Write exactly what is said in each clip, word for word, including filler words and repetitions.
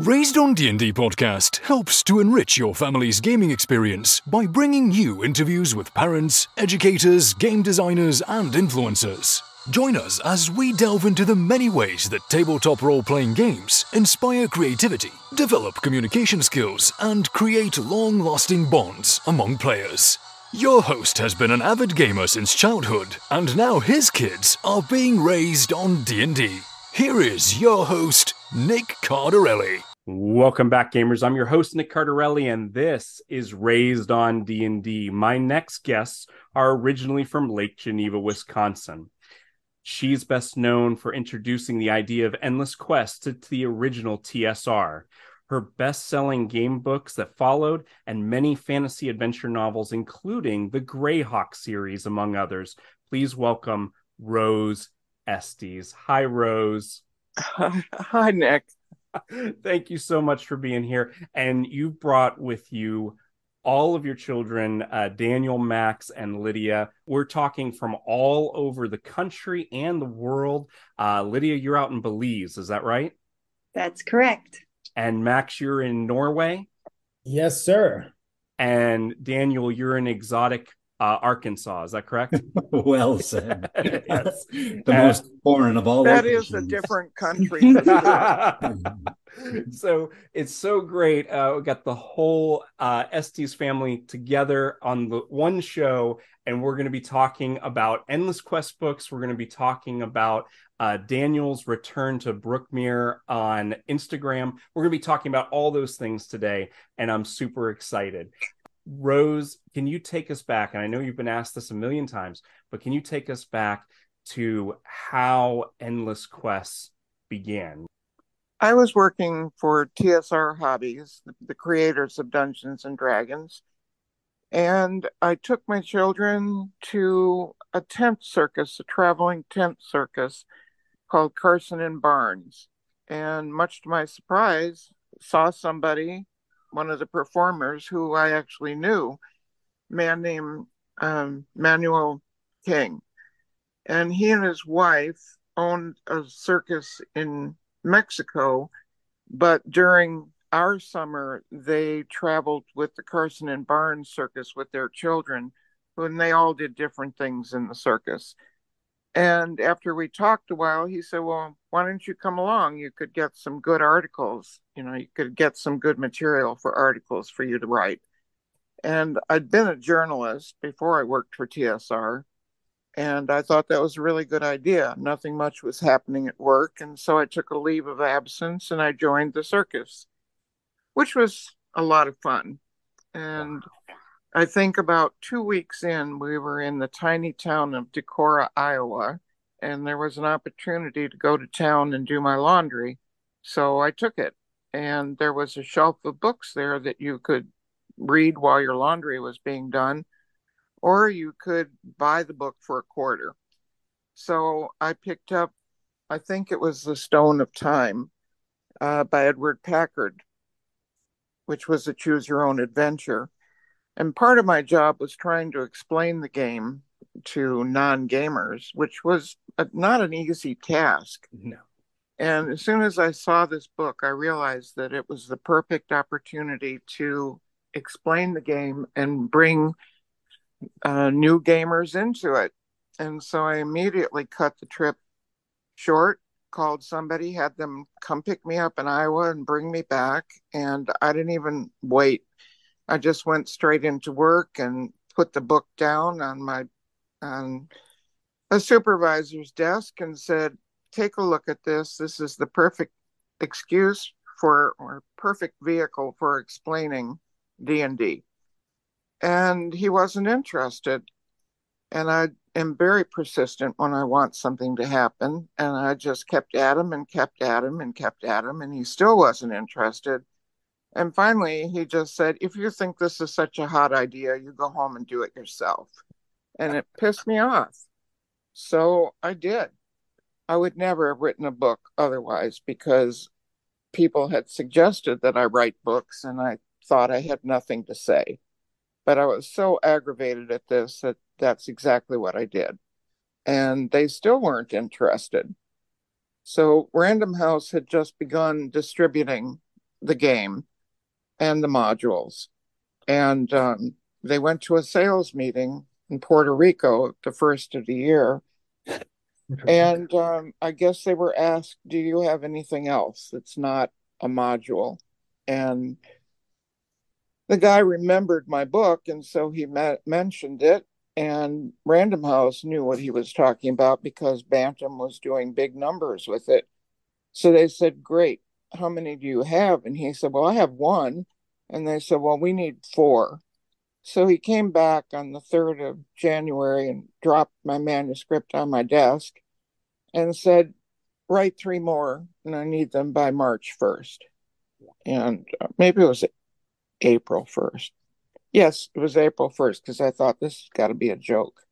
Raised on D and D podcast helps to enrich your family's gaming experience by bringing you interviews with parents, educators, game designers, and influencers. Join us as we delve into the many ways that tabletop role-playing games inspire creativity, develop communication skills, and create long-lasting bonds among players. Your host has been an avid gamer since childhood, and now his kids are being raised on D and D. Here is your host, Nick Cardarelli. Welcome back, gamers. I'm your host, Nick Cardarelli, and this is Raised on D and D. My next guests are originally from Lake Geneva, Wisconsin. She's best known for introducing the idea of Endless Quest to, to the original T S R. Her best-selling game books that followed, and many fantasy adventure novels, including the Greyhawk series, among others. Please welcome Rose Estes. Hi, Rose. Hi, Nick. Thank you so much for being here. And you brought with you all of your children, uh, Daniel, Max, and Lydia. We're talking from all over the country and the world. Uh, Lydia, you're out in Belize, is that right? That's correct. And Max, you're in Norway? Yes, sir. And Daniel, you're in exotic Uh, Arkansas, is that correct? Well said. Yes. The uh, most foreign of all that locations. is a different country. So it's so great. Uh, we got the whole uh, Estes family together on the one show, and we're going to be talking about Endless Quest books. We're going to be talking about uh, Daniel's return to Brookmere on Instagram. We're going to be talking about all those things today, and I'm super excited. Rose, can you take us back? And I know you've been asked this a million times, but can you take us back to how Endless Quests began? I was working for T S R Hobbies, the creators of Dungeons and Dragons, and I took my children to a tent circus, a traveling tent circus called Carson and Barnes. And much to my surprise, saw somebody, one of the performers who I actually knew, a man named um, Manuel King. And he and his wife owned a circus in Mexico, but during our summer, they traveled with the Carson and Barnes circus with their children, and they all did different things in the circus. And after we talked a while, he said, well, why don't you come along? You could get some good articles. You know, you could get some good material for articles for you to write. And I'd been a journalist before I worked for T S R. And I thought that was a really good idea. Nothing much was happening at work. And so I took a leave of absence and I joined the circus, which was a lot of fun. And I think about two weeks in, we were in the tiny town of Decorah, Iowa, and there was an opportunity to go to town and do my laundry. So I took it, and there was a shelf of books there that you could read while your laundry was being done, or you could buy the book for a quarter. So I picked up, I think it was The Stone of Time uh, by Edward Packard, which was a choose your own adventure. And part of my job was trying to explain the game to non-gamers, which was a, not an easy task. No. And as soon as I saw this book, I realized that it was the perfect opportunity to explain the game and bring uh, new gamers into it. And so I immediately cut the trip short, called somebody, had them come pick me up in Iowa and bring me back. And I didn't even wait. I just went straight into work and put the book down on my on a supervisor's desk and said, take a look at this. This is the perfect excuse for, or perfect vehicle for explaining D and D. And he wasn't interested. And I am very persistent when I want something to happen. And I just kept at him and kept at him and kept at him. And he still wasn't interested. And finally, he just said, if you think this is such a hot idea, you go home and do it yourself. And it pissed me off. So I did. I would never have written a book otherwise, because people had suggested that I write books and I thought I had nothing to say. But I was so aggravated at this that that's exactly what I did. And they still weren't interested. So Random House had just begun distributing the game and the modules. And um, they went to a sales meeting in Puerto Rico the first of the year. And um, I guess they were asked, do you have anything else that's not a module? And the guy remembered my book, and so he ma- mentioned it. And Random House knew what he was talking about because Bantam was doing big numbers with it. So they said, great, how many do you have? And he said, well, I have one. And they said, well, we need four. So he came back on the third of January and dropped my manuscript on my desk and said, write three more, and I need them by March first. And uh, maybe it was April first. Yes, it was April first, because I thought this has got to be a joke.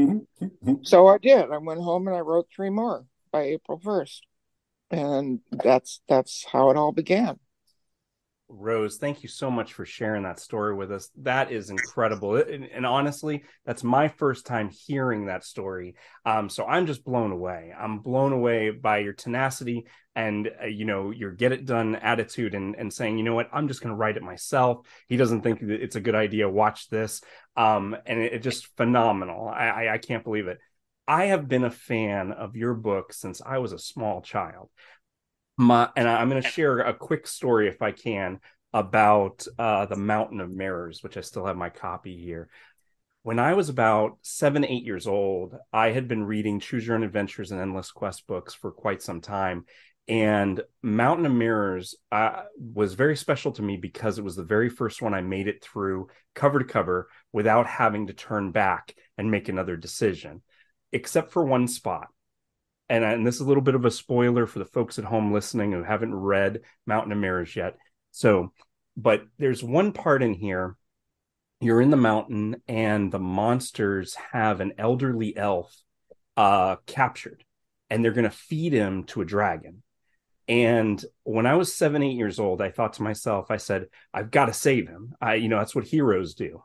So I did. I went home and I wrote three more by April first. And that's that's how it all began. Rose, thank you so much for sharing that story with us. That is incredible. And, and honestly, that's my first time hearing that story. Um, so I'm just blown away. I'm blown away by your tenacity and, uh, you know, your get it done attitude and, and saying, you know what, I'm just going to write it myself. He doesn't think that it's a good idea. Watch this. Um, and it, it just phenomenal. I, I, I can't believe it. I have been a fan of your book since I was a small child. My, and I'm going to share a quick story, if I can, about uh, the Mountain of Mirrors, which I still have my copy here. When I was about seven, eight years old, I had been reading Choose Your Own Adventures and Endless Quest books for quite some time. And Mountain of Mirrors uh, was very special to me because it was the very first one I made it through cover to cover without having to turn back and make another decision, except for one spot. And, and this is a little bit of a spoiler for the folks at home listening who haven't read Mountain of Mirrors yet. So, but there's one part in here, you're in the mountain and the monsters have an elderly elf uh, captured, and they're going to feed him to a dragon. And when I was seven, eight years old, I thought to myself, I said, I've got to save him. I, you know, that's what heroes do.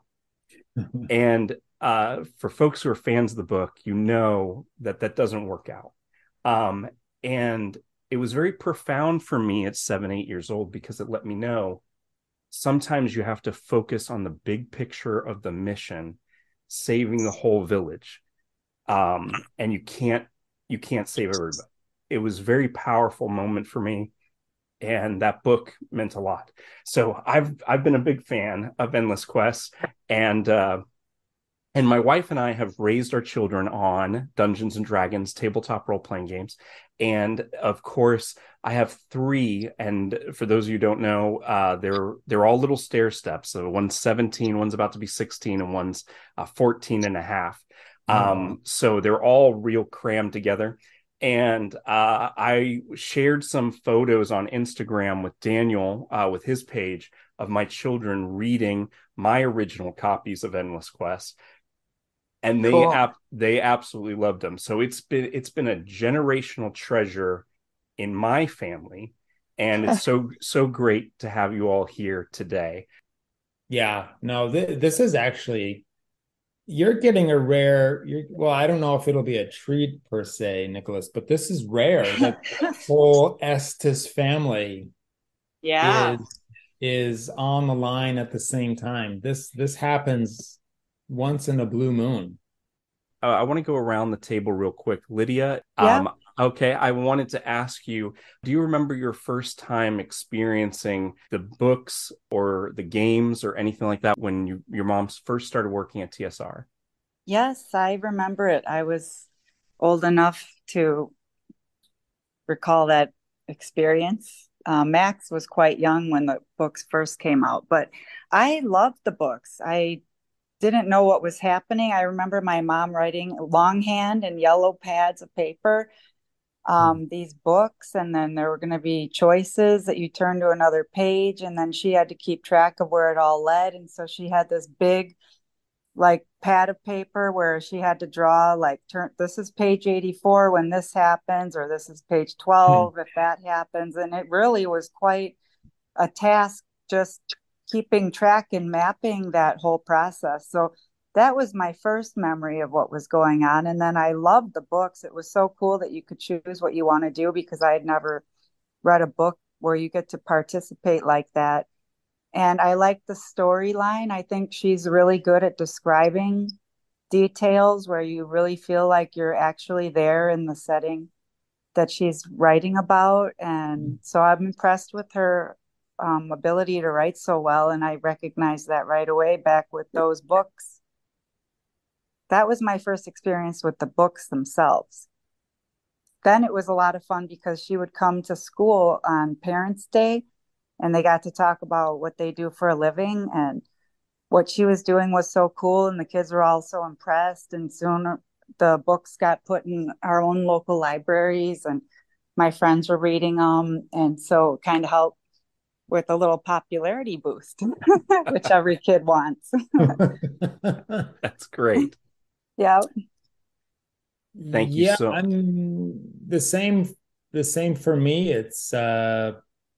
And uh, for folks who are fans of the book, you know that that doesn't work out. Um, and it was very profound for me at seven, eight years old, because it let me know sometimes you have to focus on the big picture of the mission, saving the whole village. Um, and you can't, you can't save everybody. It was a very powerful moment for me. And that book meant a lot. So I've, I've been a big fan of Endless Quest, and, uh, And my wife and I have raised our children on Dungeons and Dragons, tabletop role-playing games. And of course, I have three. And for those of you who don't know, uh, they're they're all little stair steps. So one's seventeen, one's about to be sixteen, and one's uh, fourteen and a half. Oh. Um, so they're all real crammed together. And uh, I shared some photos on Instagram with Daniel, uh, with his page, of my children reading my original copies of Endless Quest. And they cool. ap- they absolutely loved them. So it's been it's been a generational treasure in my family, and it's so so great to have you all here today. Yeah, no, th- this is actually, you're getting a rare. You're, well, I don't know if it'll be a treat per se, Nicholas, but this is rare. The whole Estes family, yeah, is is on the line at the same time. This this happens once in a blue moon. Uh, I want to go around the table real quick. Lydia, yeah. um, okay, I wanted to ask you, do you remember your first time experiencing the books or the games or anything like that when you, your mom first started working at T S R? Yes, I remember it. I was old enough to recall that experience. Uh, Max was quite young when the books first came out, but I loved the books. I didn't know what was happening. I remember my mom writing longhand and yellow pads of paper, um, mm. these books, and then there were going to be choices that you turn to another page, and then she had to keep track of where it all led. And so she had this big, like, pad of paper where she had to draw, like, turn, this is page eighty-four when this happens, or this is page twelve mm. if that happens. And it really was quite a task, just keeping track and mapping that whole process. So that was my first memory of what was going on. And then I loved the books. It was so cool that you could choose what you want to do, because I had never read a book where you get to participate like that. And I like the storyline. I think she's really good at describing details where you really feel like you're actually there in the setting that she's writing about. And so I'm impressed with her um, ability to write so well. And I recognized that right away back with those books. That was my first experience with the books themselves. Then it was a lot of fun because she would come to school on Parents' Day and they got to talk about what they do for a living, and what she was doing was so cool, and the kids were all so impressed. And soon the books got put in our own local libraries, and my friends were reading them, and so it kind of helped with a little popularity boost, which every kid wants. That's great. Yeah. Thank you yeah, so much. I'm the same. The same for me. It's uh,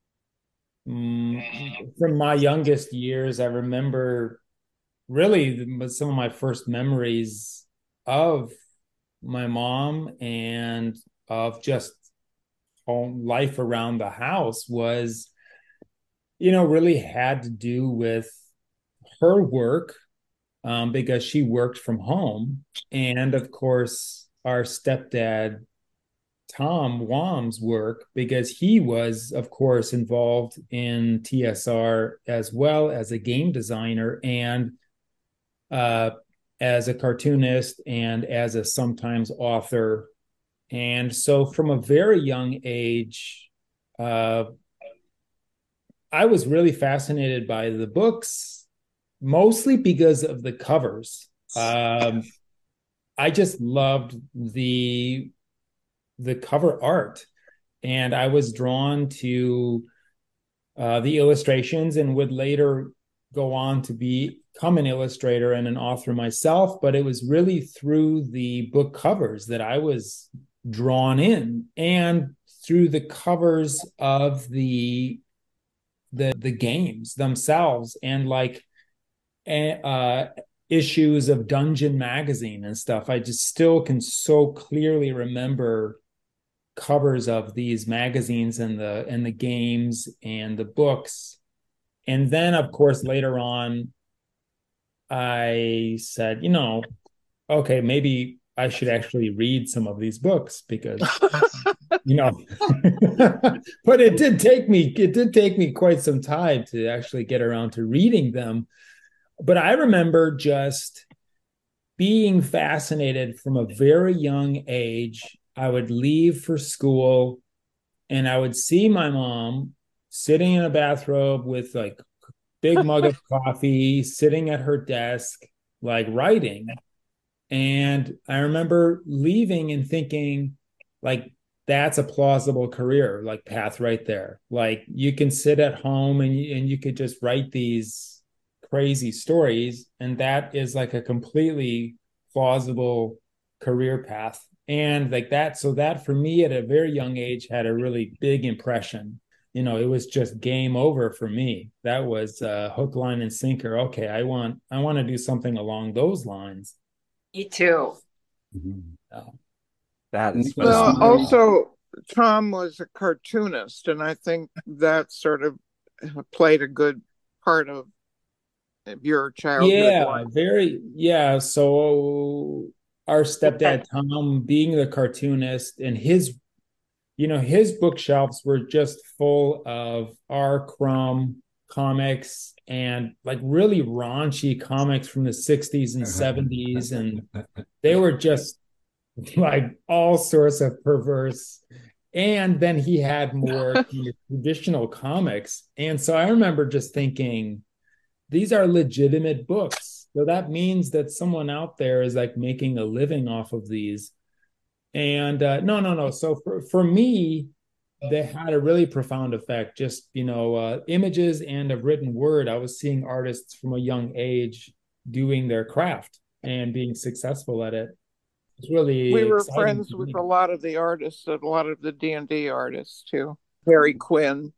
mm, from my youngest years. I remember really some of my first memories of my mom and of just home life around the house was, you know, really had to do with her work, um, because she worked from home. And of course, our stepdad, Tom Wam's work, because he was, of course, involved in T S R as well as a game designer and uh, as a cartoonist and as a sometimes author. And so from a very young age, uh, I was really fascinated by the books, mostly because of the covers. Um, I just loved the the cover art, and I was drawn to uh, the illustrations, and would later go on to become an illustrator and an author myself. But it was really through the book covers that I was drawn in, and through the covers of the the the games themselves, and like uh issues of Dungeon magazine and stuff. I just still can so clearly remember covers of these magazines and the and the games and the books. And then of course later on I said, you know, okay, maybe I should actually read some of these books, because you know, but it did take me it did take me quite some time to actually get around to reading them. But I remember just being fascinated from a very young age. I would leave for school and I would see my mom sitting in a bathrobe with like big mug of coffee, sitting at her desk, like writing. And I remember leaving and thinking, like, that's a plausible career, like path right there. Like you can sit at home and you, and you could just write these crazy stories, and that is like a completely plausible career path. And like that, so that for me at a very young age had a really big impression. You know, it was just game over for me. That was uh, hook, line, and sinker. Okay, I want I want to do something along those lines. Me too. Mm-hmm. That is well, also Tom was a cartoonist, and I think that sort of played a good part of your childhood. Yeah, life. very. Yeah. So our stepdad Tom, being the cartoonist, and his, you know, his bookshelves were just full of R. Crumb comics and like really raunchy comics from the sixties and seventies, and they were just like all sorts of perverse. And then he had more traditional comics, and so I remember just thinking, these are legitimate books. So that means that someone out there is like making a living off of these. And uh, no, no, no. So for, for me, they had a really profound effect. Just, you know, uh, images and a written word. I was seeing artists from a young age doing their craft and being successful at it. It's really we were exciting friends with a lot of the artists, a lot of the D and D artists too. Harry Quinn.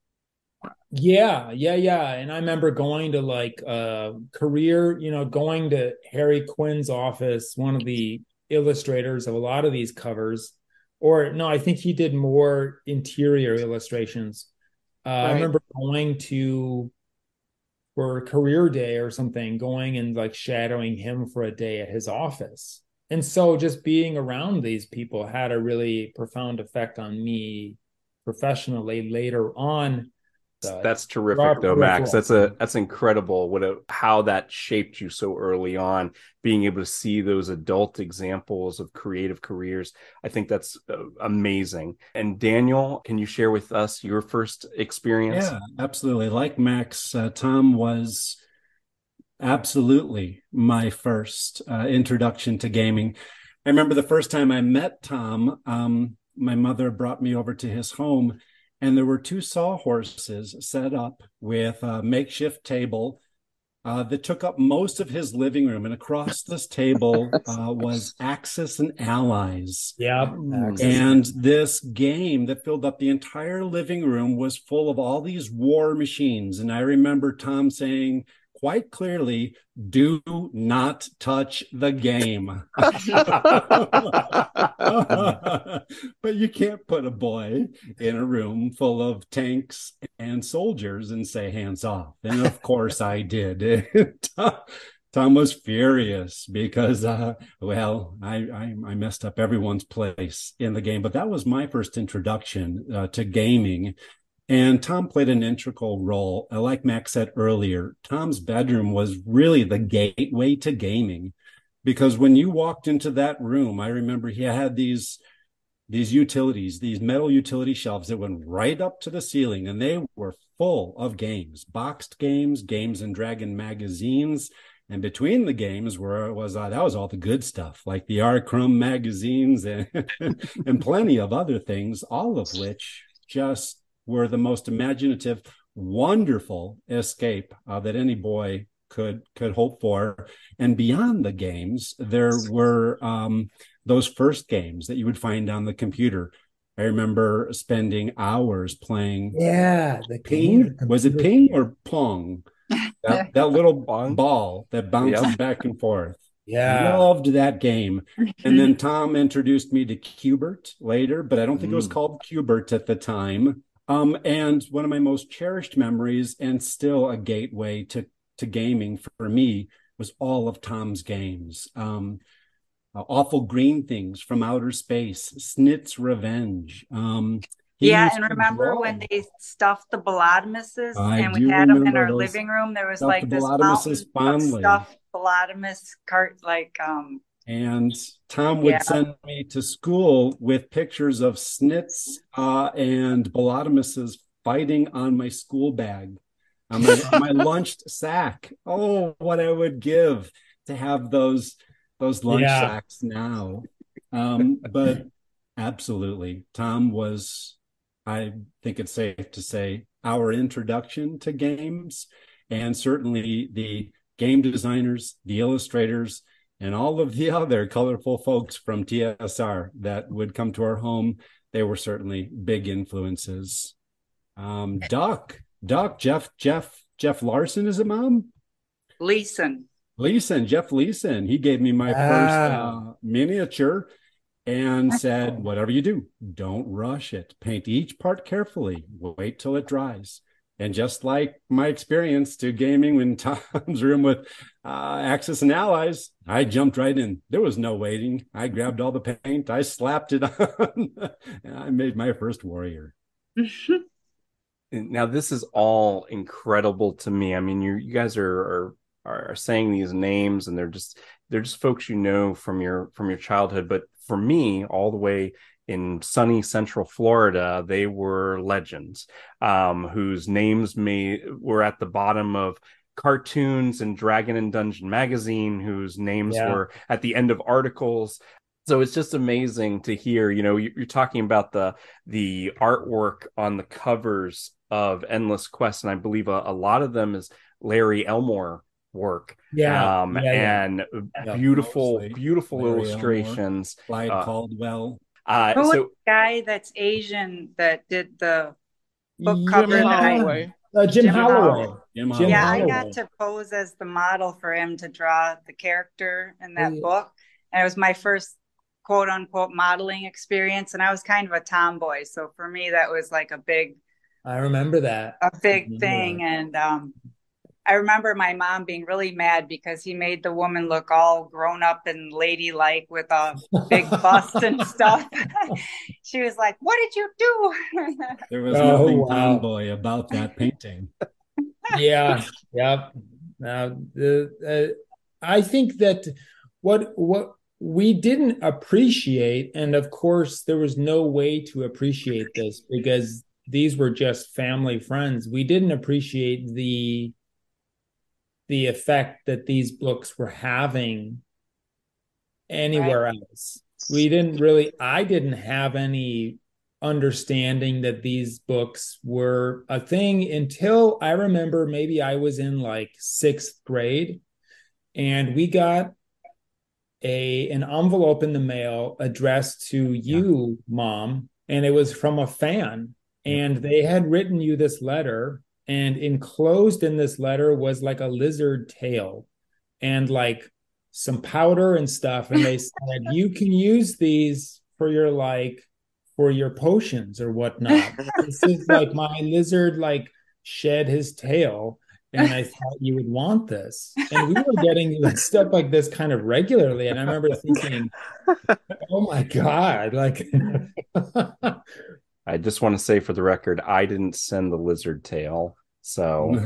Yeah, yeah, yeah. And I remember going to like uh career, you know, going to Harry Quinn's office, one of the illustrators of a lot of these covers. Or no, I think he did more interior illustrations. Uh, I Right. remember going to for career day or something, going and like shadowing him for a day at his office. And so just being around these people had a really profound effect on me professionally later on. Uh, That's terrific though, Max. That's a that's incredible what a, how that shaped you so early on, being able to see those adult examples of creative careers. I think that's uh, amazing. And Daniel, can you share with us your first experience? Yeah, absolutely. Like Max, uh, Tom was absolutely my first uh, introduction to gaming. I remember the first time I met Tom, um, my mother brought me over to his home, and there were two sawhorses set up with a makeshift table uh, that took up most of his living room. And across this table uh, was Axis and Allies. Yep. And this game that filled up the entire living room was full of all these war machines. And I remember Tom saying quite clearly, do not touch the game. But you can't put a boy in a room full of tanks and soldiers and say hands off. And of course I did. Tom, Tom was furious because, uh, well, I, I, I messed up everyone's place in the game. But that was my first introduction uh, to gaming. And Tom played an integral role. Like Max said earlier, Tom's bedroom was really the gateway to gaming, because when you walked into that room, I remember he had these, these utilities, these metal utility shelves that went right up to the ceiling, and they were full of games, boxed games, games and Dragon magazines. And between the games were was uh, that was all the good stuff, like the R. Crumb magazines and, and plenty of other things, all of which just were the most imaginative, wonderful escape uh, that any boy could could hope for. And beyond the games, there were um, those first games that you would find on the computer. I remember spending hours playing. Yeah, the ping. Was it ping or pong? That, that little ball that bounces yep. back and forth. Yeah. Loved that game. And then Tom introduced me to Q*bert later, but I don't think mm. it was called Q*bert at the time. Um, and one of my most cherished memories, and still a gateway to, to gaming for me, was all of Tom's games. Um, uh, Awful Green Things from Outer Space, Snit's Revenge. Um, yeah, and remember draw. when they stuffed the Bolotomuses I and we had them in our those. living room? There was like this mountain of stuffed Bolotomus cart, like um. And Tom would yeah. send me to school with pictures of snits uh, and Bolotomuses fighting on my school bag, on my, my lunched sack. Oh, what I would give to have those those lunch yeah. sacks now. Um, but absolutely, Tom was, I think it's safe to say, our introduction to games, and certainly the game designers, the illustrators, and all of the other colorful folks from T S R that would come to our home. They were certainly big influences. Um, Duck, Duck, Jeff, Jeff, Jeff Larson, is it, Mom? Leeson. Leeson, Jeff Leeson. He gave me my wow. first uh, miniature and said, whatever you do, don't rush it. Paint each part carefully. Wait till it dries. And just like my experience to gaming in Tom's room with uh, Axis and Allies, I jumped right in. There was no waiting. I grabbed all the paint. I slapped it on. And I made my first warrior. Now, this is all incredible to me. I mean, you you guys are, are are saying these names, and they're just they're just folks you know from your from your childhood. But for me, all the way in sunny Central Florida, they were legends um, whose names may were at the bottom of cartoons and Dragon and Dungeon magazine, whose names yeah. were at the end of articles. So it's just amazing to hear, you know, you're talking about the the artwork on the covers of Endless Quest, and I believe a, a lot of them is Larry Elmore work. Yeah, um, yeah and yeah. beautiful, Mostly. beautiful Larry illustrations. Clyde uh, Caldwell. Uh, Who was so the guy that's Asian that did the book Jim cover? Holloway. Uh, Jim, Jim Holloway. Holloway. Jim Jim Yeah, Holloway. I Holloway. got to pose as the model for him to draw the character in that Oh, yeah. book. And it was my first quote unquote modeling experience. And I was kind of a tomboy. So for me, that was like a big I remember that. a big remember thing. that. And um, I remember my mom being really mad because he made the woman look all grown up and ladylike with a big bust and stuff. She was like, "What did you do?" There was Oh, nothing wow. tomboy about that painting. Yeah, yep. Now, the uh, I think that what what we didn't appreciate, and of course, there was no way to appreciate this because these were just family friends. We didn't appreciate the the effect that these books were having anywhere right. else. We didn't really, I didn't have any understanding that these books were a thing until I remember maybe I was in like sixth grade and we got a an envelope in the mail addressed to you, yeah. Mom, and it was from a fan. And they had written you this letter, and enclosed in this letter was like a lizard tail and like some powder and stuff. And they said, you can use these for your like for your potions or whatnot. This is like my lizard like shed his tail, and I thought you would want this. And we were getting stuff like this kind of regularly. And I remember thinking, oh my God, like I just want to say for the record, I didn't send the lizard tail. So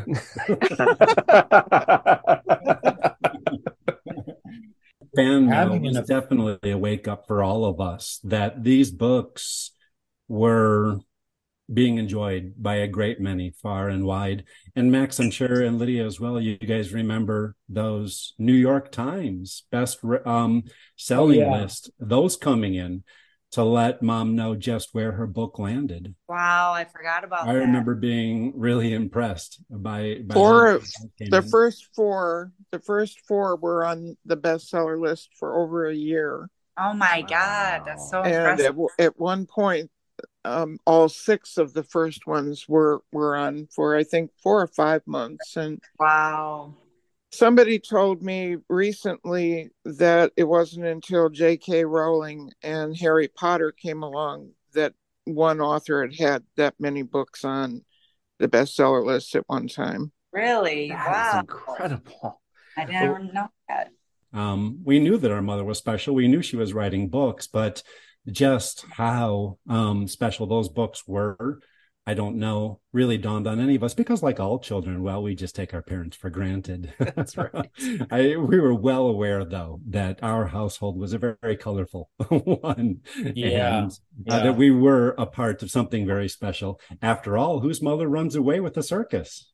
fan mail was a... definitely a wake up for all of us that these books were being enjoyed by a great many far and wide. And Max, I'm sure, and Lydia as well, you guys remember those New York Times best um, selling oh, yeah. list, those coming in to let Mom know just where her book landed. Wow, I forgot about I that. I remember being really impressed by, by four the in. first four the first four were on the bestseller list for over a year. Oh my wow. God, that's so and impressive. At, at one point, um, all six of the first ones were were on for I think four or five months. And wow. Somebody told me recently that it wasn't until J K Rowling and Harry Potter came along that one author had had that many books on the bestseller list at one time. Really? That wow. is incredible. I didn't well, know that. Um, we knew that our mother was special. We knew she was writing books, but just how um, special those books were, I don't know, really dawned on any of us because, like all children, well, we just take our parents for granted. That's right. I, we were well aware, though, that our household was a very, very colorful one. Yeah. And yeah. Uh, that we were a part of something very special. After all, whose mother runs away with the circus?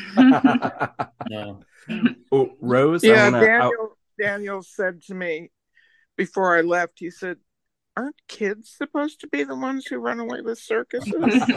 No. Oh, Rose? Yeah, wanna, Daniel, I'll... Daniel said to me before I left, he said, aren't kids supposed to be the ones who run away with circuses?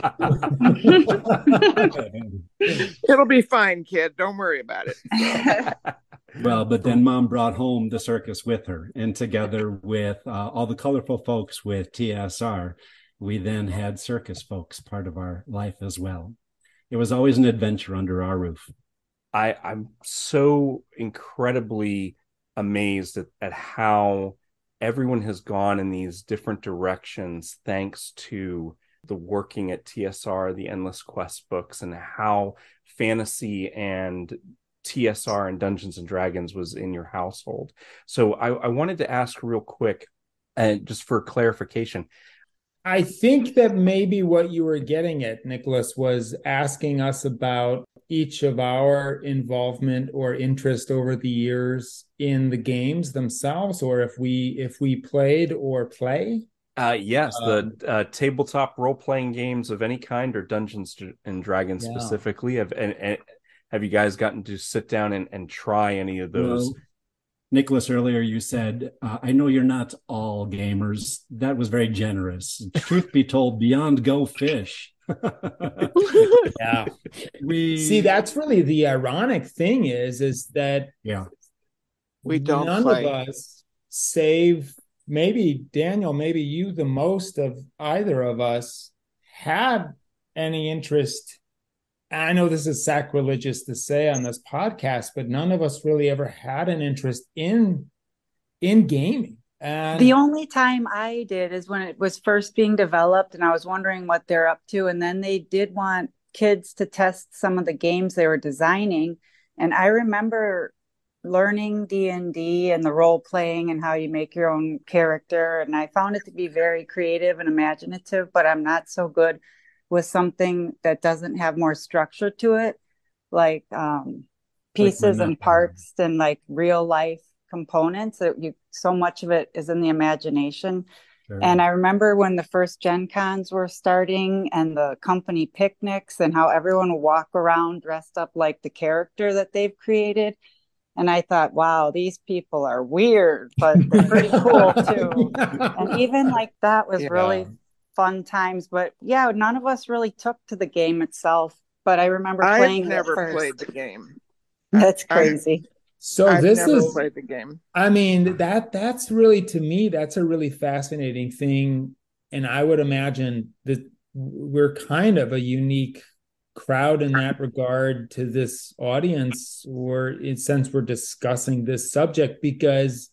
It'll be fine, kid. Don't worry about it. Well, but then Mom brought home the circus with her, and together with uh, all the colorful folks with T S R, we then had circus folks part of our life as well. It was always an adventure under our roof. I, I'm so incredibly amazed at, at how everyone has gone in these different directions thanks to the working at T S R, the Endless Quest books, and how fantasy and T S R and Dungeons and Dragons was in your household. So I, I wanted to ask real quick, and uh, just for clarification. I think that maybe what you were getting at, Nicholas, was asking us about each of our involvement or interest over the years in the games themselves, or if we if we played or play. Uh, yes, um, the uh, tabletop role-playing games of any kind, or Dungeons and Dragons yeah. specifically. Have and, and have you guys gotten to sit down and, and try any of those? Well, Nicholas, earlier you said, uh, I know you're not all gamers. That was very generous. Truth be told, beyond Go Fish. Yeah. We see, that's really the ironic thing is, is that yeah, we don't none play. of us, save maybe Daniel, maybe you the most of either of us, had any interest. I know this is sacrilegious to say on this podcast, but none of us really ever had an interest in in gaming And the only time I did is when it was first being developed and I was wondering what they're up to. And then they did want kids to test some of the games they were designing. And I remember learning D and D and the role playing and how you make your own character. And I found it to be very creative and imaginative, but I'm not so good with something that doesn't have more structure to it, like um, pieces Like and parts and like real life components. That you so much of it is in the imagination. Sure. And I remember when the first Gen Cons were starting and the company picnics and how everyone would walk around dressed up like the character that they've created. And I thought, wow, these people are weird, but they're pretty cool too. And even like that was Yeah. really fun times. But yeah, none of us really took to the game itself. But I remember I've playing it never first. played the game. That's I- crazy. so I've this never is played the game. I mean, that that's really, to me, that's a really fascinating thing. And I would imagine that we're kind of a unique crowd in that regard to this audience, or in since we're discussing this subject, because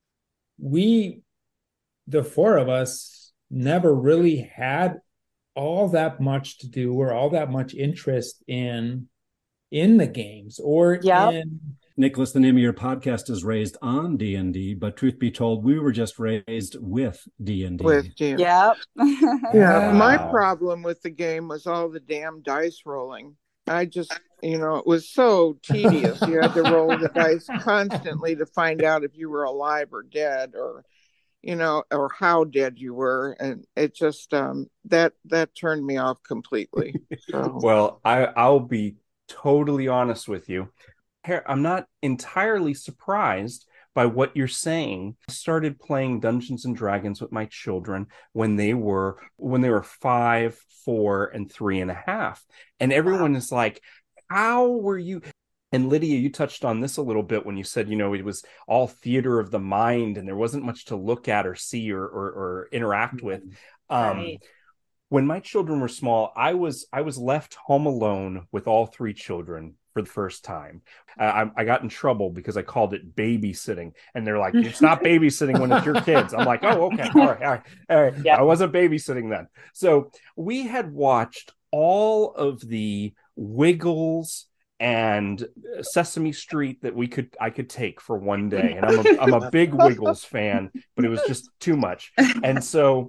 we, the four of us, never really had all that much to do or all that much interest in in the games or Yep. in Nicholas, the name of your podcast is Raised on D and D, but truth be told, we were just raised with D and D. With you. Yep. Yeah, my Wow. problem with the game was all the damn dice rolling. I just, you know, it was so tedious. You had to roll the dice constantly to find out if you were alive or dead, or, you know, or how dead you were, and it just um that that turned me off completely. So Well, I, I'll be totally honest with you. I'm not entirely surprised by what you're saying. I started playing Dungeons and Dragons with my children when they were when they were five, four, and three and a half. And everyone wow. is like, how were you? And Lydia, you touched on this a little bit when you said, you know, it was all theater of the mind and there wasn't much to look at or see or or, or interact with. Um, Right. When my children were small, I was I was left home alone with all three children for the first time. Uh, I, I got in trouble because I called it babysitting, and they're like, "It's not babysitting when it's your kids." I'm like, "Oh, okay, all right, all right, all right." Yep. I wasn't babysitting then. So we had watched all of the Wiggles and Sesame Street that we could I could take for one day, and I'm a I'm a big Wiggles fan, but it was just too much, and so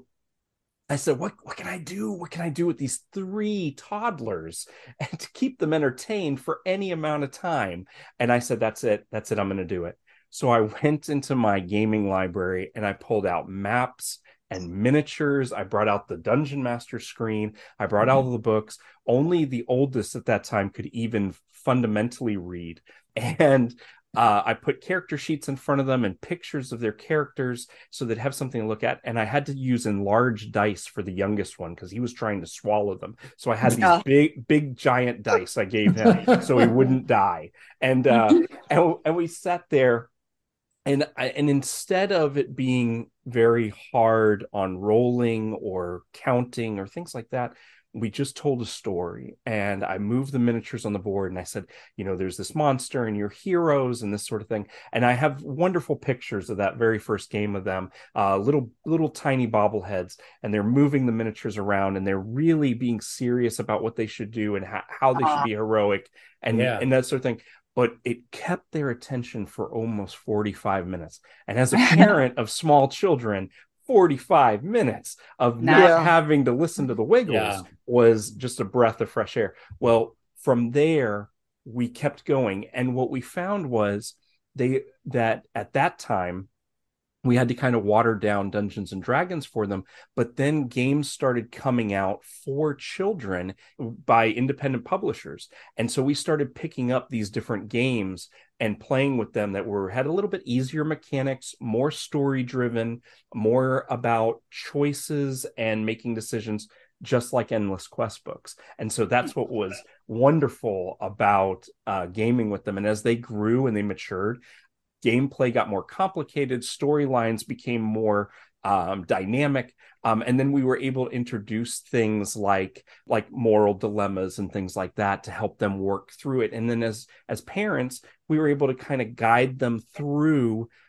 I said, what, what can I do? What can I do with these three toddlers and to keep them entertained for any amount of time? And I said, that's it. That's it. I'm going to do it. So I went into my gaming library and I pulled out maps and miniatures. I brought out the Dungeon Master screen. I brought out all the books. Only the oldest at that time could even fundamentally read. And Uh, I put character sheets in front of them and pictures of their characters so they'd have something to look at. And I had to use enlarged dice for the youngest one because he was trying to swallow them. So I had these oh. big, big, giant dice I gave him so he wouldn't die. And uh, and, and we sat there, and I, and instead of it being very hard on rolling or counting or things like that, we just told a story, and I moved the miniatures on the board, and I said, you know, there's this monster and your heroes and this sort of thing. And I have wonderful pictures of that very first game of them, uh, little, little tiny bobbleheads, and they're moving the miniatures around, and they're really being serious about what they should do and ha- how they should be heroic and, yeah. and that sort of thing. But it kept their attention for almost forty-five minutes. And as a parent of small children, forty-five minutes of not yeah. having to listen to the Wiggles yeah. was just a breath of fresh air. Well, from there, we kept going. And what we found was they that at that time, we had to kind of water down Dungeons and Dragons for them. But then games started coming out for children by independent publishers. And so we started picking up these different games and playing with them that were had a little bit easier mechanics, more story driven, more about choices and making decisions, just like Endless Quest books. And so that's what was wonderful about uh, gaming with them. And as they grew and they matured, gameplay got more complicated, storylines became more um, dynamic, um, and then we were able to introduce things like like moral dilemmas and things like that to help them work through it. And then as as parents, we were able to kind of guide them through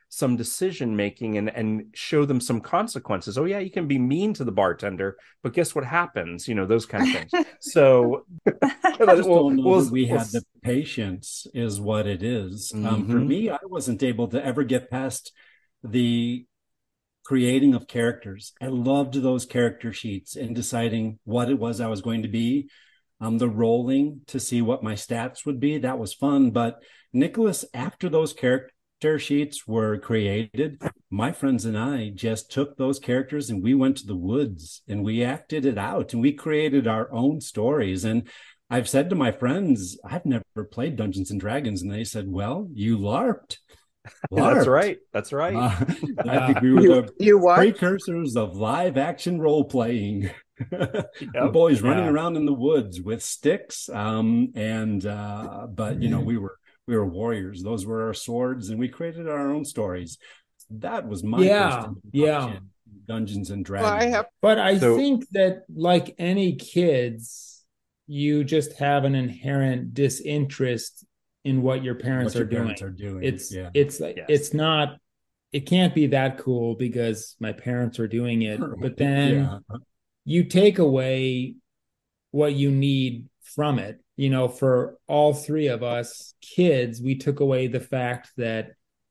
some decision making and and show them some consequences. Oh yeah, you can be mean to the bartender, but guess what happens? You know, those kind of things. So I just we'll, don't know we'll, that we we'll, had the patience is what it is. mm-hmm. Um, for me, I wasn't able to ever get past the creating of characters. I loved those character sheets and deciding what it was I was going to be. Um, the rolling to see what my stats would be. That was fun. But Nicholas, after those character sheets were created, my friends and I just took those characters and we went to the woods and we acted it out and we created our own stories. And I've said to my friends, I've never played Dungeons and Dragons. And they said, well, you LARPed. LARPed. That's right. That's right. Uh, Yeah. I think we were You, the you what? precursors of live action role playing. Yep. The boys running Yeah. around in the woods with sticks. Um, and uh, but you know, we were we were warriors. Those were our swords, and we created our own stories. That was my Yeah, first yeah. introduction to Dungeons and Well, I Dragons. have But I So- think that, like any kids, you just have an inherent disinterest in what your parents what are your doing. parents are doing. It's yeah. it's like Yes. it's not. It can't be that cool because my parents are doing it. But then yeah. you take away what you need from it. You know, for all three of us kids, we took away the fact that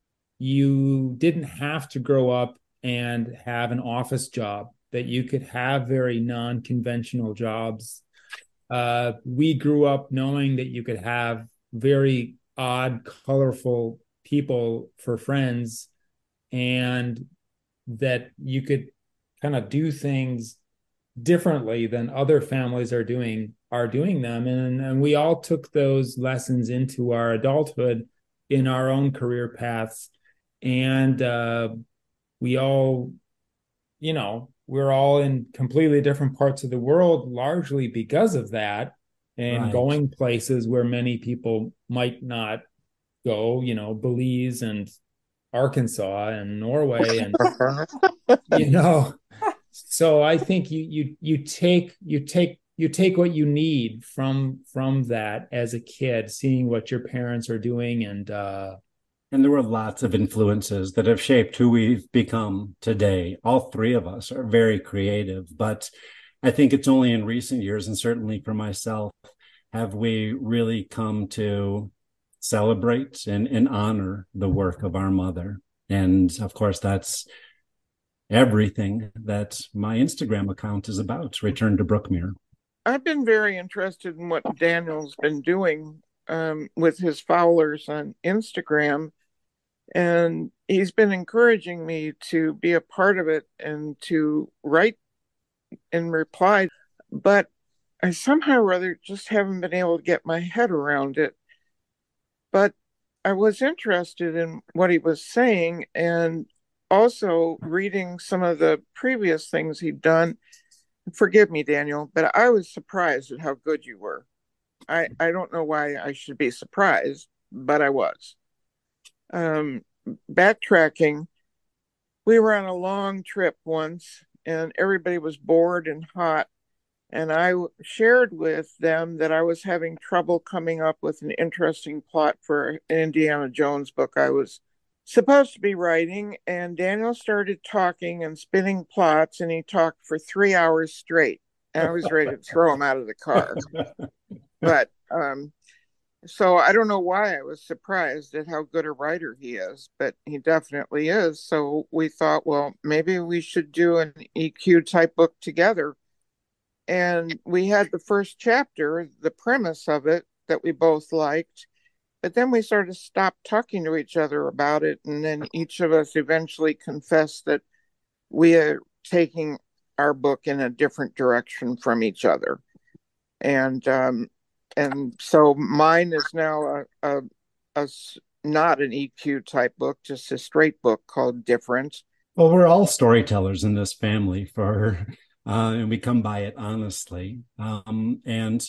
you didn't have to grow up and have an office job, that you could have very non-conventional jobs. Uh, we grew up knowing that you could have very odd, colorful people for friends, and that you could kind of do things differently than other families are doing are doing them. And, and we all took those lessons into our adulthood in our own career paths. And uh, we all, you know, we're all in completely different parts of the world, largely because of that, and Right. going places where many people might not go, you know, Belize and Arkansas and Norway and you know. So I think you you you take you take you take what you need from from that as a kid, seeing what your parents are doing. And uh And there were lots of influences that have shaped who we've become today. All three of us are very creative, but I think it's only in recent years, and certainly for myself, have we really come to celebrate and, and honor the work of our mother. And of course, that's everything that my Instagram account is about, Return to Brookmere. I've been very interested in what Daniel's been doing um, with his followers on Instagram. And he's been encouraging me to be a part of it and to write and reply. But I somehow or other just haven't been able to get my head around it. But I was interested in what he was saying, and also reading some of the previous things he'd done. Forgive me, Daniel, but I was surprised at how good you were. I, I don't know why I should be surprised, but I was. Um, backtracking, we were on a long trip once, and everybody was bored and hot. And I shared with them that I was having trouble coming up with an interesting plot for an Indiana Jones book I was supposed to be writing. And Daniel started talking and spinning plots, and he talked for three hours straight. And I was ready to throw him out of the car. But um, so I don't know why I was surprised at how good a writer he is, but he definitely is. So we thought, well, maybe we should do an E Q type book together. And we had the first chapter, the premise of it, that we both liked. But then we sort of stopped talking to each other about it. And then each of us eventually confessed that we are taking our book in a different direction from each other. And um, and so mine is now a, a, a not an E Q type book, just a straight book called Different. Well, we're all storytellers in this family, for uh, and we come by it honestly. Um, and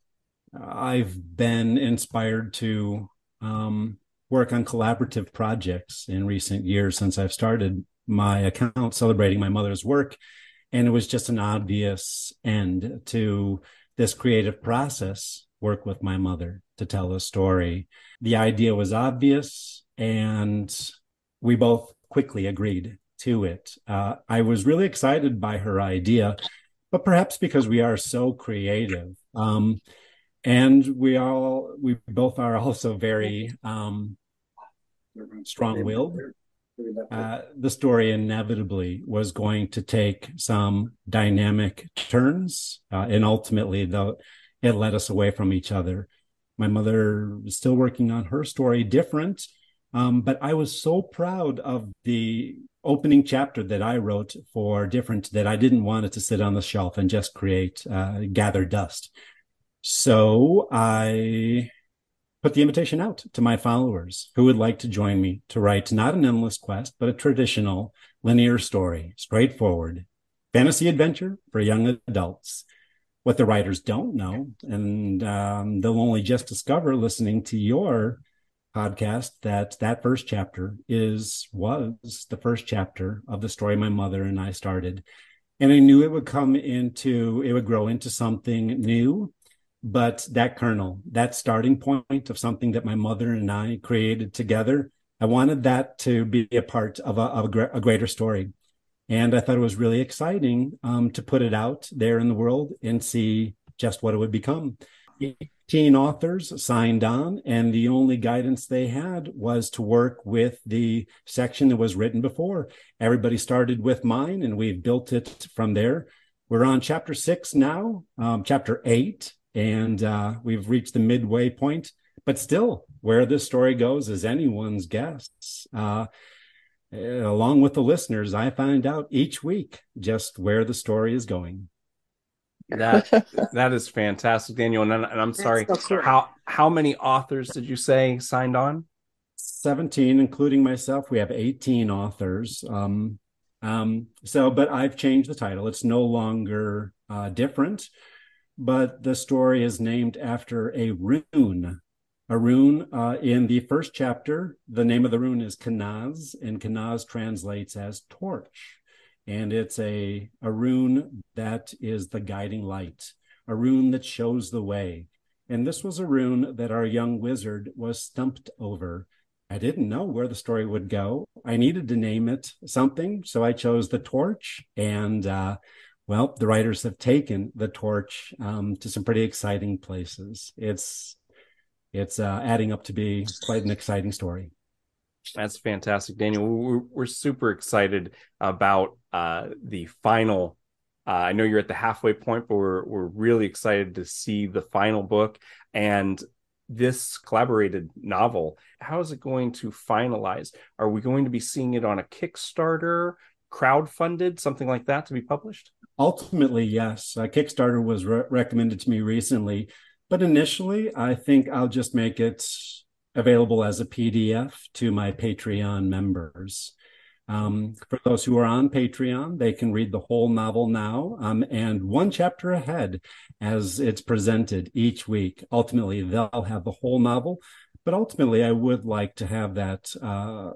I've been inspired to um, work on collaborative projects in recent years since I've started my account celebrating my mother's work. And it was just an obvious end to this creative process, work with my mother to tell a story. The idea was obvious, and we both quickly agreed to it. Uh, I was really excited by her idea, but perhaps because we are so creative, um, and we all we both are also very um, strong-willed. Uh, the story inevitably was going to take some dynamic turns, uh, and ultimately, though, it led us away from each other. My mother is still working on her story, different, um, but I was so proud of the opening chapter that I wrote for Different that I didn't want it to sit on the shelf and just create uh, gather dust. So I put the invitation out to my followers who would like to join me to write not an endless quest, but a traditional linear story, straightforward fantasy adventure for young adults. What the writers don't know, and um, they'll only just discover listening to your podcast, that that first chapter is was the first chapter of the story my mother and I started. And I knew it would come into, it would grow into something new. But that kernel, that starting point of something that my mother and I created together, I wanted that to be a part of a, of a, a greater story. And I thought it was really exciting um, to put it out there in the world and see just what it would become. eighteen authors signed on, and the only guidance they had was to work with the section that was written before. Everybody started with mine, and we've built it from there. We're on chapter six now, um, chapter eight. And uh, we've reached the midway point, but still, where this story goes is anyone's guess. Uh, along with the listeners, I find out each week just where the story is going. That that is fantastic, Daniel. And, and I'm sorry, so cool. how how many authors did you say signed on? seventeen, including myself. We have eighteen authors. Um, um, so, but I've changed the title. It's no longer uh, Different. But the story is named after a rune. A rune uh, in the first chapter, the name of the rune is Kanaz, and Kanaz translates as torch. And it's a, a rune that is the guiding light, a rune that shows the way. And this was a rune that our young wizard was stumped over. I didn't know where the story would go. I needed to name it something, so I chose the torch. And uh, well, the writers have taken the torch um, to some pretty exciting places. It's it's uh, adding up to be quite an exciting story. That's fantastic, Daniel. We're, we're super excited about uh, the final. Uh, I know you're at the halfway point, but we're we're really excited to see the final book and this collaborated novel. How is it going to finalize? Are we going to be seeing it on a Kickstarter, crowdfunded, something like that, to be published? Ultimately, yes. Uh, Kickstarter was re- recommended to me recently, but initially, I think I'll just make it available as a P D F to my Patreon members. Um, for those who are on Patreon, they can read the whole novel now, um, and one chapter ahead as it's presented each week. Ultimately, they'll have the whole novel, but ultimately, I would like to have that uh,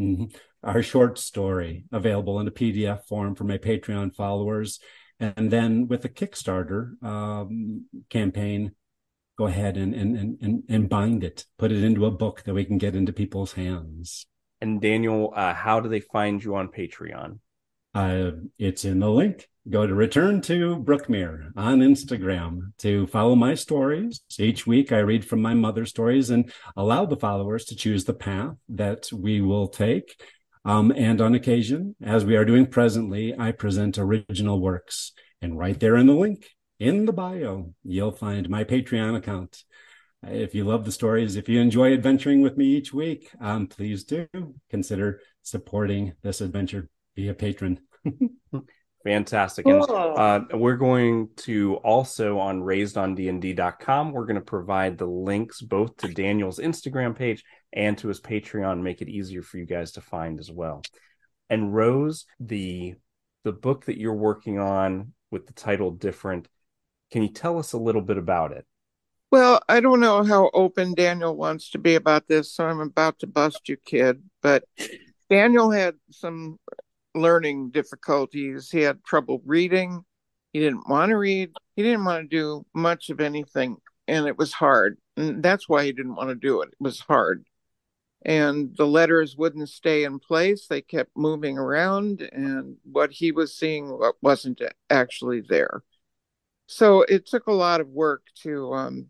our short story available in a P D F form for my Patreon followers. And then with the Kickstarter um, campaign, go ahead and, and, and, and bind it, put it into a book that we can get into people's hands. And Daniel, uh, how do they find you on Patreon? Uh, it's in the link. Go to Return to Brookmere on Instagram to follow my stories. Each week I read from my mother's stories and allow the followers to choose the path that we will take. Um, and on occasion, as we are doing presently, I present original works. And right there in the link, in the bio, you'll find my Patreon account. If you love the stories, if you enjoy adventuring with me each week, um, please do consider supporting this adventure. Be a patron. Fantastic. And uh, we're going to also on raised on d n d dot com, we're going to provide the links both to Daniel's Instagram page and to his Patreon, make it easier for you guys to find as well. And Rose, the the book that you're working on with the title Different, can you tell us a little bit about it? Well, I don't know how open Daniel wants to be about this, so I'm about to bust you, kid. But Daniel had some learning difficulties. He had trouble reading. He didn't want to read. He didn't want to do much of anything, and it was hard. And that's why he didn't want to do it. It was hard. and the letters wouldn't stay in place. They kept moving around, and what he was seeing wasn't actually there. So it took a lot of work to um,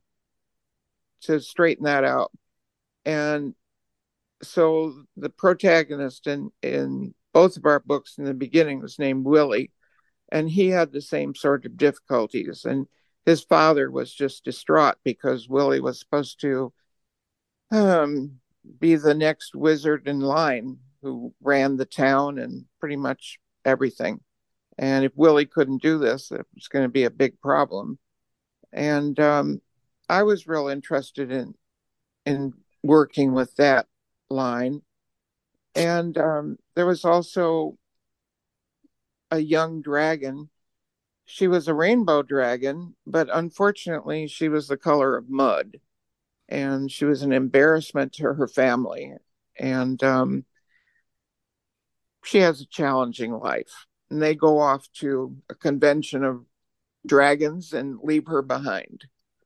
to straighten that out. And so the protagonist in in both of our books in the beginning was named Willie, and he had the same sort of difficulties. And his father was just distraught because Willie was supposed to um, be the next wizard in line who ran the town and pretty much everything. And if Willie couldn't do this, it was going to be a big problem. And um, I was real interested in in working with that line. And um, there was also a young dragon. She was a rainbow dragon, but unfortunately, she was the color of mud. And she was an embarrassment to her family. And um, she has a challenging life. And they go off to a convention of dragons and leave her behind.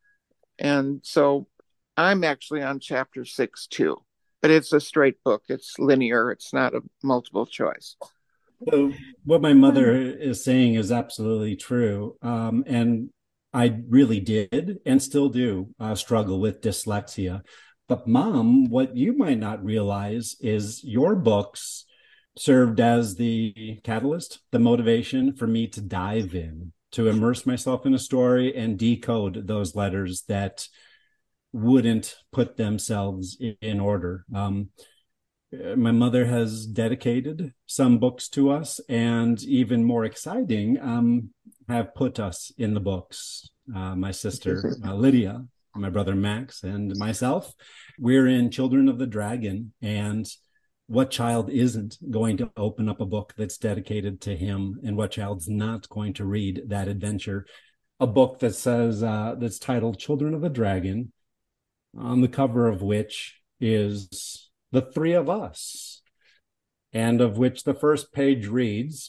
And so I'm actually on chapter six too, but it's a straight book. It's linear. It's not a multiple choice. So what my mother is saying is absolutely true. Um, and I really did and still do uh, struggle with dyslexia. But Mom, what you might not realize is your books served as the catalyst, the motivation for me to dive in, to immerse myself in a story and decode those letters that wouldn't put themselves in order. Um, my mother has dedicated some books to us, and even more exciting, um, have put us in the books. Uh, my sister, uh, Lydia, my brother, Max, and myself, we're in Children of the Dragon. And what child isn't going to open up a book that's dedicated to him, and what child's not going to read that adventure? A book that says, uh, that's titled Children of the Dragon, on the cover of which is the three of us, and of which the first page reads,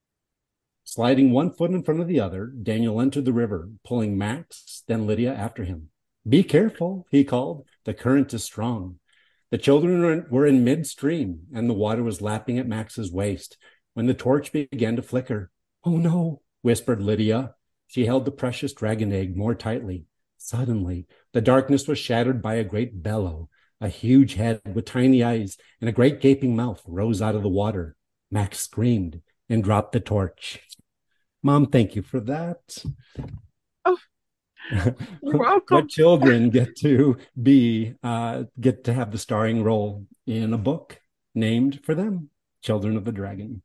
sliding one foot in front of the other, Daniel entered the river, pulling Max, then Lydia after him. Be careful, he called. The current is strong. The children were in midstream, and the water was lapping at Max's waist when the torch began to flicker. Oh no, whispered Lydia. She held the precious dragon egg more tightly. Suddenly, the darkness was shattered by a great bellow. A huge head with tiny eyes and a great gaping mouth rose out of the water. Max screamed and dropped the torch. Mom, thank you for that. Oh, you're welcome. What children get to be, uh, get to have the starring role in a book named for them, Children of the Dragon.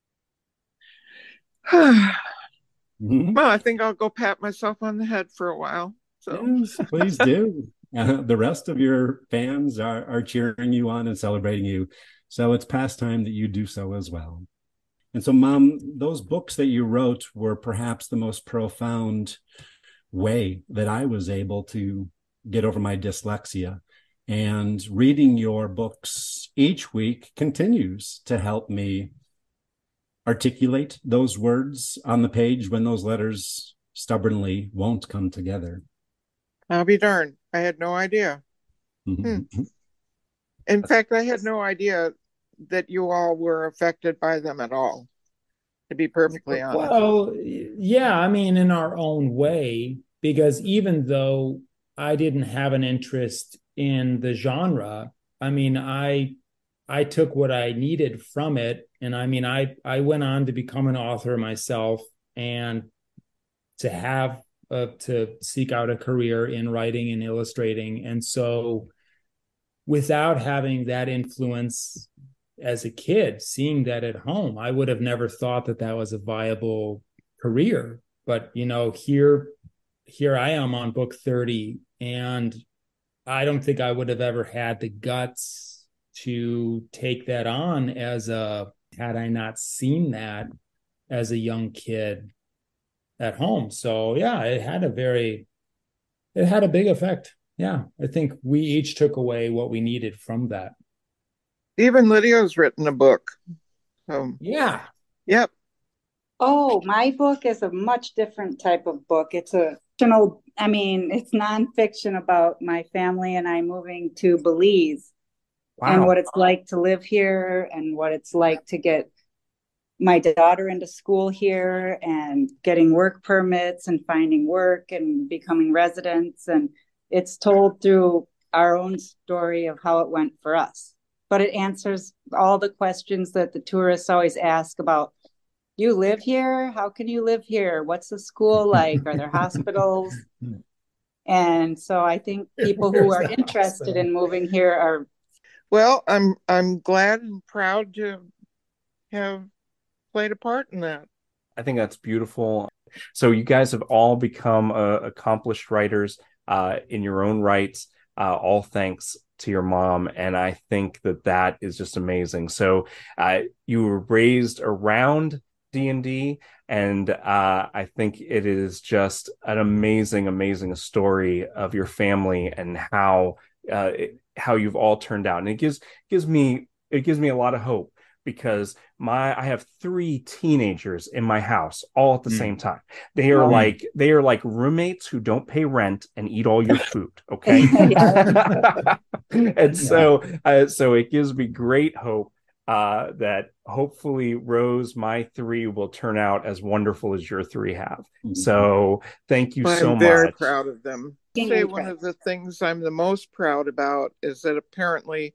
Mm-hmm. Well, I think I'll go pat myself on the head for a while. So. Yes, please do. Uh, the rest of your fans are, are cheering you on and celebrating you. So it's past time that you do so as well. And so, Mom, those books that you wrote were perhaps the most profound way that I was able to get over my dyslexia. And reading your books each week continues to help me articulate those words on the page when those letters stubbornly won't come together. I'll be darned. I had no idea. Mm-hmm. Hmm. In fact, I had no idea that you all were affected by them at all, to be perfectly honest. Well, yeah, I mean, in our own way, because even though I didn't have an interest in the genre, I mean, I I took what I needed from it. And I mean, I, I went on to become an author myself and to have Uh, to seek out a career in writing and illustrating. And so without having that influence as a kid, seeing that at home, I would have never thought that that was a viable career. But, you know, here, here I am on book thirty, and I don't think I would have ever had the guts to take that on as a, had I not seen that as a young kid at home. So yeah, it had a very, it had a big effect. Yeah, I think we each took away what we needed from that. Even Lydia's written a book. So yeah. Yep. Oh, my book is a much different type of book. It's a fictional, I mean, it's nonfiction about my family and I moving to Belize. Wow. and what it's like to live here and what it's like to get my daughter into school here and getting work permits and finding work and becoming residents. And it's told through our own story of how it went for us. But it answers all the questions that the tourists always ask about, you live here? How can you live here? What's the school like? Are there hospitals? And so I think people who are interested in moving here are. Well, I'm I'm glad and proud to have played a part in that. I think that's beautiful. So you guys have all become uh, accomplished writers uh, in your own rights, uh, all thanks to your mom. And I think that that is just amazing. So uh, you were raised around D and D, and uh, I think it is just an amazing, amazing story of your family and how uh, it, how you've all turned out. And it gives gives me it gives me a lot of hope, because my I have three teenagers in my house all at the mm. same time. They are mm. like they are like roommates who don't pay rent and eat all your food. Okay, and so uh, so it gives me great hope uh, that hopefully Rose, my three, will turn out as wonderful as your three have. Mm-hmm. So thank you I'm so much. I'm very proud of them. I'd say one of the things I'm the most proud about is that apparently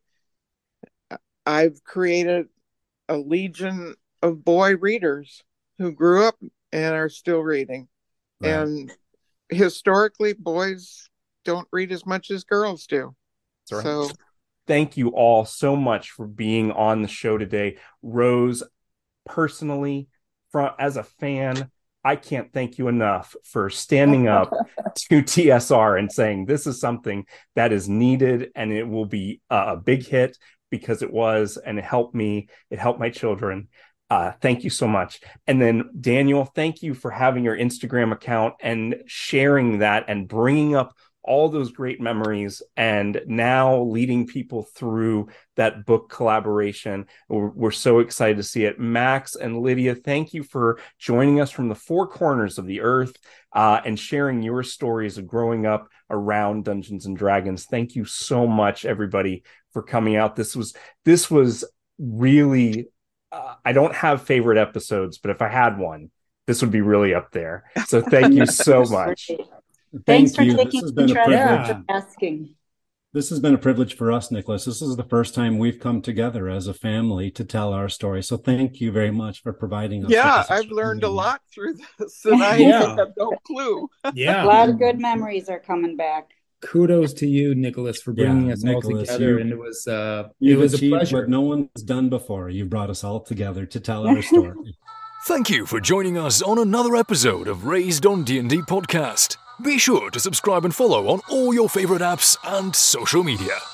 I've created a legion of boy readers who grew up and are still reading. Right. And historically, boys don't read as much as girls do. That's right. So thank you all so much for being on the show today. Rose, personally, from as a fan, I can't thank you enough for standing up to T S R and saying this is something that is needed and it will be a big hit, because it was, and it helped me, it helped my children. Uh, thank you so much. And then Daniel, thank you for having your Instagram account and sharing that and bringing up all those great memories, and now leading people through that book collaboration. We're, we're so excited to see it. Max and Lydia, thank you for joining us from the four corners of the earth uh, and sharing your stories of growing up around Dungeons and Dragons. Thank you so much, everybody, for coming out. This was this was really, uh, I don't have favorite episodes, but if I had one, this would be really up there. So thank you so much. Thanks Thank for you. taking This has been a privilege. yeah. asking. This has been a privilege for us, Nicholas. This is the first time we've come together as a family to tell our story. So thank you very much for providing us. Yeah, I've learned a lot through this, and I yeah. have no clue. Yeah, a lot of good memories are coming back. Kudos to you, Nicholas, for bringing yeah, us Nicholas, all together. You, and it was uh, it was achieved a pleasure. what no one's done before. You brought us all together to tell our story. Thank you for joining us on another episode of Raised on D and D podcast. Be sure to subscribe and follow on all your favorite apps and social media.